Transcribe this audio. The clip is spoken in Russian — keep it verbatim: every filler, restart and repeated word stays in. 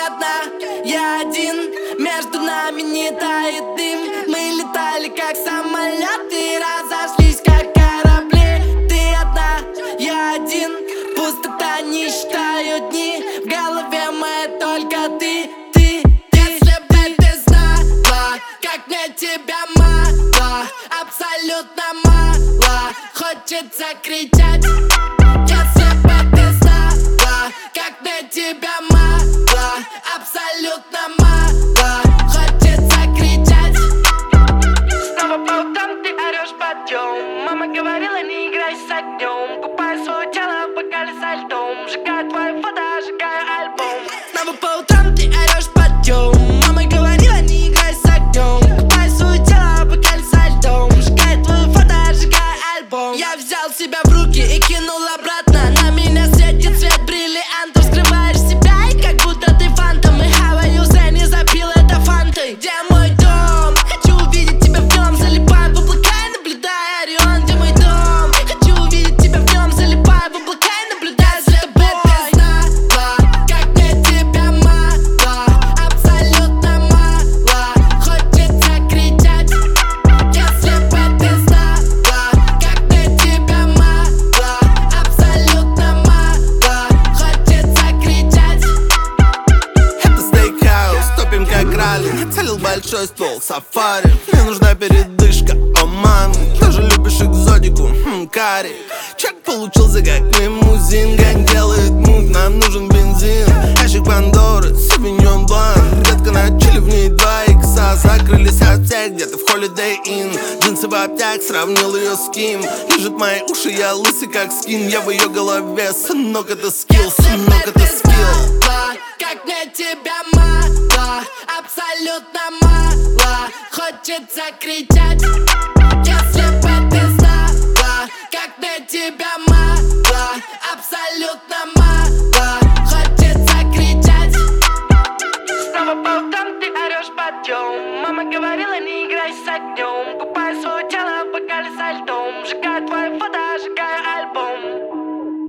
одна, я один. Между нами не тает дым. Мы летали как самолеты, разошлись как корабли. Ты одна, я один. Пустота, не считаю дни. В голове моя только ты, ты, ты. Если бы ты знала, как мне тебя мало, абсолютно мало, хочется кричать. Если бы ты знала, как мне тебя мало, абсолютно мало, хочется кричать. Снова по утрам ты орешь подъем. Мама говорила, не играй с огнем. Купай свое тело в бокале со льдом. Сжигай твои фото, сжигай альбом. Снова по утрам ты орешь подъем. Мама говорила, не играй с огнем. Купай свое тело в бокале со льдом. Сжигай твои фото, сжигай альбом. Я взял себя в руки и кинул обратно. На меня светит свет бриллиантов. Скрываешь себя и как будто ты фантом. И говорю, зря не запил это фантой. Где мой дом? Хочу увидеть тебя в нем. Залипаю в облака и наблюдаю Орион. Где мой дом? Хочу увидеть тебя в нем. Залипаю в облака и наблюдаю за тобой. Ты знала, как мне тебя мало, абсолютно мало, хочется кричать. Если бы ты знала, как мне тебя мало, абсолютно мало, хочется кричать. Это стейкхаус, топим как ралли. Я целил большой ствол, сафари. Мне нужна передышка, о маме. Тоже любишь экзотику, хм, карри. Чек получился как лимузин. Гань делает мув, нам нужен бензин. Ящик Пандоры, Савиньон Блан. Детка на чили, в ней два икса. Закрылись от всех, где-то в Holiday Inn. Джинсы в обтяг, сравнил ее с кем. Лежит мои уши, я лысый как скин. Я в ее голове, сынок, это скилл, сынок, это скилл. Как мне тебя мало, абсолютно мало, хочется кричать. Если бы ты знала, как мне тебя мало, абсолютно мало, хочется кричать. Снова по утрам ты орешь подъем. Мама говорила, не играй с огнем. Купай свое тело в бокале со льдом. Сжигай твои фото, сжигай альбом.